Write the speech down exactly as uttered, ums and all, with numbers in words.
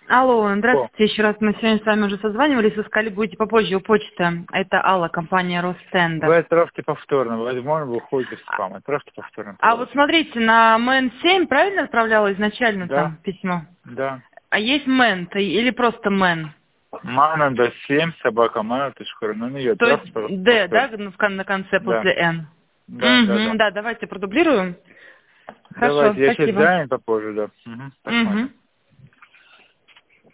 Алло, здравствуйте, еще раз мы сегодня с вами уже созванивались, искали, будете попозже у почты. Это Алла, компания Ростендер. Вы отправьте повторно, возможно, вы уходите в спам. Отправьте повторно. А вот смотрите, на мэн семь правильно отправляла изначально Да. там письмо? Да. А есть мэн или просто мэн? Мана до семь, собака мана, ты шкура, ну не То есть Д, да, на конце да. после Н? Да, угу, да, да. да, давайте продублируем. Хорошо, Давайте, я сейчас спасибо. занят попозже, да. Угу, посмотрим. Угу.